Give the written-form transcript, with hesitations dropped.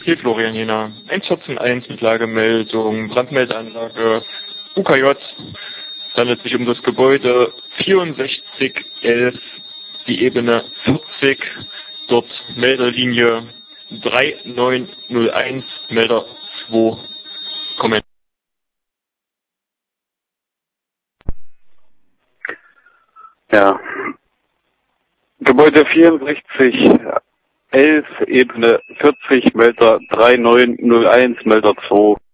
Hier Florian Jena. 114.1 mit Lagemeldung, Brandmeldeanlage UKJ. Es handelt sich um das Gebäude 6411, die Ebene 40, dort Melderlinie 3901, Melder 2, Kommentar. Ja. Gebäude 6411, Ebene 40, Melder 3901, Melder 2.